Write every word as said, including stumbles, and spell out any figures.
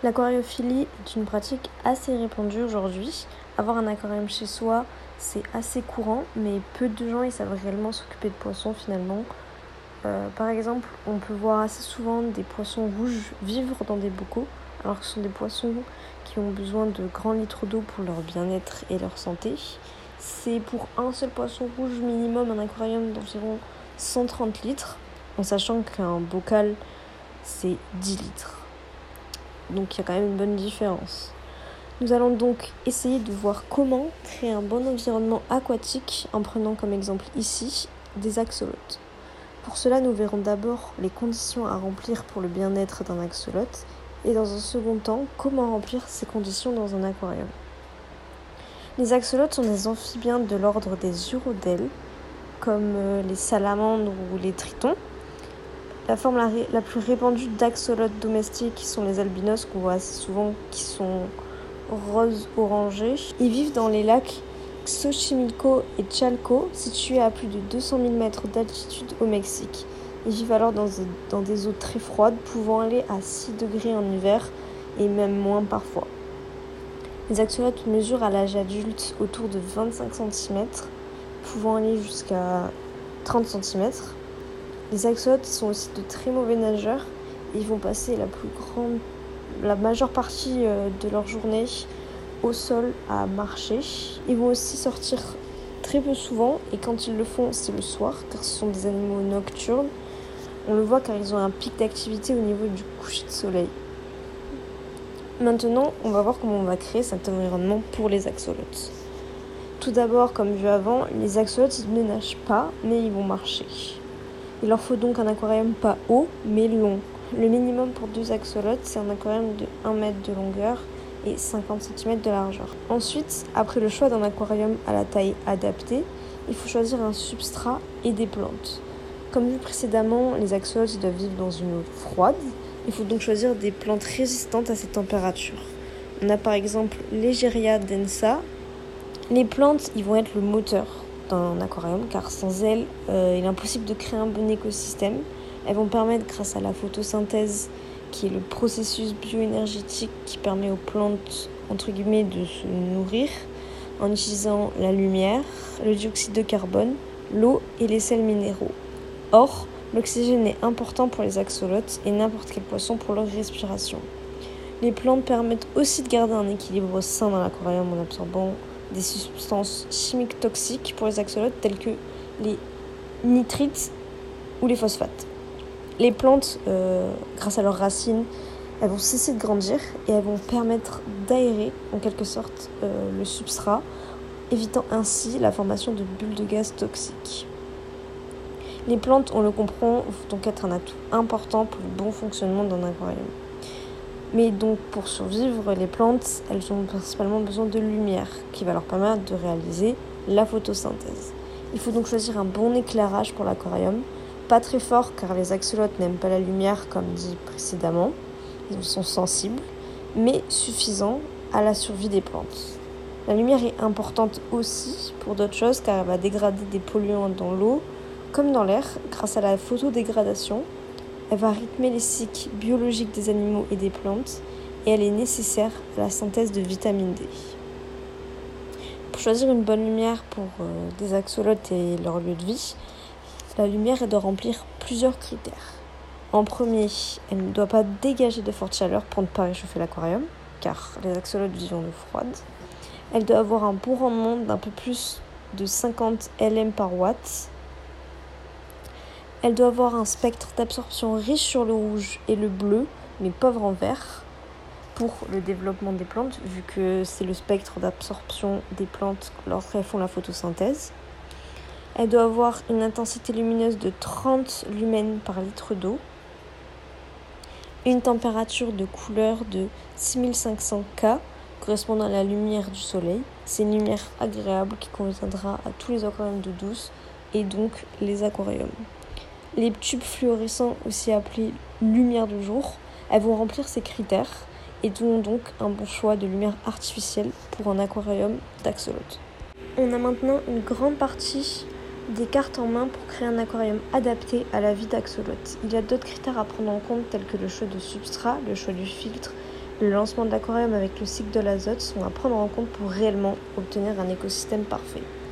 L'aquariophilie est une pratique assez répandue aujourd'hui. Avoir un aquarium chez soi, c'est assez courant, mais peu de gens ils savent réellement s'occuper de poissons finalement. Euh, par exemple, on peut voir assez souvent des poissons rouges vivre dans des bocaux, alors que ce sont des poissons qui ont besoin de grands litres d'eau pour leur bien-être et leur santé. C'est pour un seul poisson rouge minimum un aquarium d'environ cent trente litres, en sachant qu'un bocal c'est dix litres. Donc il y a quand même une bonne différence. Nous allons donc essayer de voir comment créer un bon environnement aquatique en prenant comme exemple ici des axolotes. Pour cela, nous verrons d'abord les conditions à remplir pour le bien-être d'un axolote et dans un second temps, comment remplir ces conditions dans un aquarium. Les axolotes sont des amphibiens de l'ordre des urodèles, comme les salamandres ou les tritons. La forme la, ré- la plus répandue d'axolotes domestiques sont les albinos, qu'on voit assez souvent, qui sont rose-orangés. Ils vivent dans les lacs Xochimilco et Chalco, situés à plus de deux cent mille mètres d'altitude au Mexique. Ils vivent alors dans, dans des eaux très froides, pouvant aller à six degrés en hiver et même moins parfois. Les axolotes mesurent à l'âge adulte autour de vingt-cinq centimètres, pouvant aller jusqu'à trente centimètres. Les axolotes sont aussi de très mauvais nageurs. Ils vont passer la plus grande, la majeure partie de leur journée au sol à marcher. Ils vont aussi sortir très peu souvent et quand ils le font, c'est le soir car ce sont des animaux nocturnes. On le voit car ils ont un pic d'activité au niveau du coucher de soleil. Maintenant, on va voir comment on va créer cet environnement pour les axolotes. Tout d'abord, comme vu avant, les axolotes ils ne nagent pas mais ils vont marcher. Il leur faut donc un aquarium pas haut, mais long. Le minimum pour deux axolotes, c'est un aquarium de un mètre de longueur et cinquante centimètres de largeur. Ensuite, après le choix d'un aquarium à la taille adaptée, il faut choisir un substrat et des plantes. Comme vu précédemment, les axolotes doivent vivre dans une eau froide. Il faut donc choisir des plantes résistantes à ces températures. On a par exemple l'Egeria densa. Les plantes, ils vont être le moteur d'un aquarium car sans elles, euh, il est impossible de créer un bon écosystème. Elles vont permettre, grâce à la photosynthèse, qui est le processus bioénergétique qui permet aux plantes, entre guillemets, de se nourrir en utilisant la lumière, le dioxyde de carbone, l'eau et les sels minéraux. Or, l'oxygène est important pour les axolotes et n'importe quel poisson pour leur respiration. Les plantes permettent aussi de garder un équilibre sain dans l'aquarium en absorbant des substances chimiques toxiques pour les axolotes telles que les nitrites ou les phosphates. Les plantes, euh, grâce à leurs racines, elles vont cesser de grandir et elles vont permettre d'aérer en quelque sorte euh, le substrat, évitant ainsi la formation de bulles de gaz toxiques. Les plantes, on le comprend, vont donc être un atout important pour le bon fonctionnement d'un aquarium. Mais donc pour survivre, les plantes, elles ont principalement besoin de lumière qui va leur permettre de réaliser la photosynthèse. Il faut donc choisir un bon éclairage pour l'aquarium, pas très fort car les axolotes n'aiment pas la lumière comme dit précédemment, ils sont sensibles, mais suffisant à la survie des plantes. La lumière est importante aussi pour d'autres choses car elle va dégrader des polluants dans l'eau comme dans l'air grâce à la photodégradation. Elle va rythmer les cycles biologiques des animaux et des plantes et elle est nécessaire à la synthèse de vitamine D. Pour choisir une bonne lumière pour euh, des axolotes et leur lieu de vie, la lumière elle doit remplir plusieurs critères. En premier, elle ne doit pas dégager de forte chaleur pour ne pas réchauffer l'aquarium, car les axolotes vivent en eau froide. Elle doit avoir un bon rendement d'un peu plus de cinquante millilitres par watt. Elle doit avoir un spectre d'absorption riche sur le rouge et le bleu, mais pauvre en vert, pour le développement des plantes, vu que c'est le spectre d'absorption des plantes lorsqu'elles font la photosynthèse. Elle doit avoir une intensité lumineuse de trente lumens par litre d'eau, une température de couleur de six mille cinq cents K, correspondant à la lumière du soleil. C'est une lumière agréable qui conviendra à tous les aquariums d'eau douce et donc les aquariums. Les tubes fluorescents, aussi appelés lumière de jour, elles vont remplir ces critères et donnent donc un bon choix de lumière artificielle pour un aquarium d'axolotes. On a maintenant une grande partie des cartes en main pour créer un aquarium adapté à la vie d'axolotes. Il y a d'autres critères à prendre en compte tels que le choix de substrat, le choix du filtre, Le lancement de l'aquarium avec le cycle de l'azote sont à prendre en compte pour réellement obtenir un écosystème parfait.